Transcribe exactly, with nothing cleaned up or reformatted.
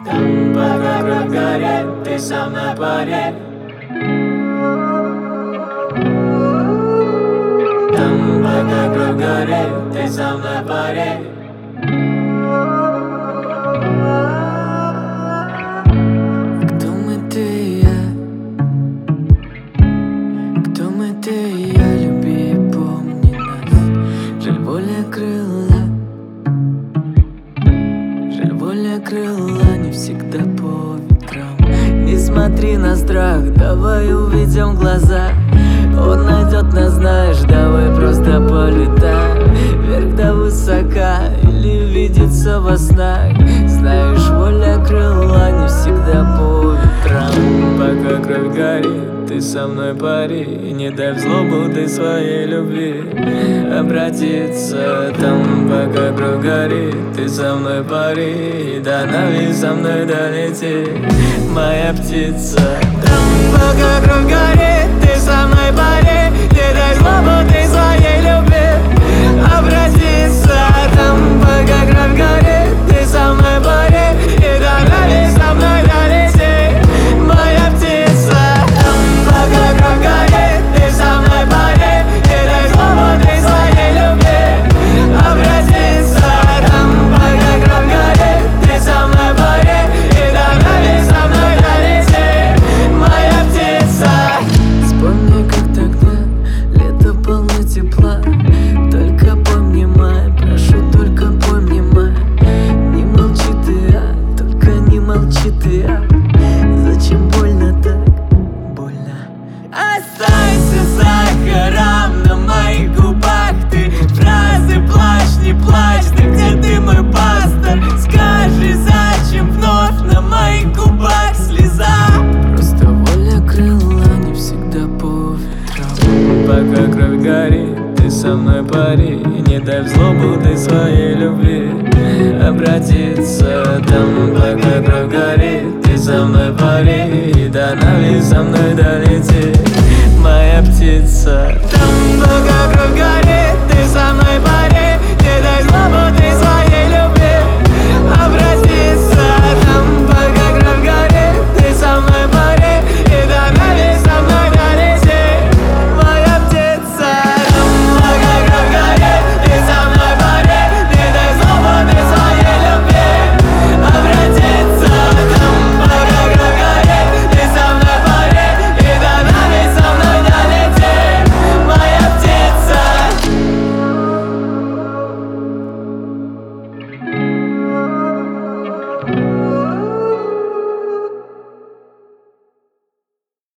Там, пока кровь горит, ты со мной пари. Там, пока кровь горит, ты со мной пари. Кто мы, ты и я? Кто мы, ты и я? Люби и помни нас. Жаль, воля крыла. Жаль, воля крыла не всегда по ветрам. Не смотри на страх, давай увидим глаза. Он найдет нас, знаешь, давай просто полетаем вверх да высока, или видится во снах. Знаешь, воля крыла не всегда по ветрам. Пока кровь горит, ты со мной пари. И не дай в злобу ты своей любви обратиться. Там, пока кровь горит, ты со мной пари. И до Нави со мной долети, моя птица. Там, пока кровь горит, ты со мной пари. Не дай злобу ты своей любви обратиться. Там, пока кровь горит, ты со мной пари. И до Нави со мной долети, моя птица. Там, пока кровь горит, ты со мной пари. Не дай злобу ты своей любви обратиться. Там, пока кровь горит, ты со мной пари. И до Нави со мной долети, моя птица. Вспомни, как тогда лето полно тепла. Только помни, май, прошу, только помни, май. Не молчи ты, а, только не молчи ты, а. Зачем больно так, больно? Останься сахаром на моих губах. Ты фразы плачь, не плачь, ты где ты, мой пастор? Скажи, зачем вновь на моих губах слеза? Просто воля крыла не всегда по ветрам. Пока кровь горит, ты со мной пари. И не дай в злобу ты своей любви обратиться. Там, пока кровь горит, ты со мной пари. И до Нави со мной долети, моя птица. Там,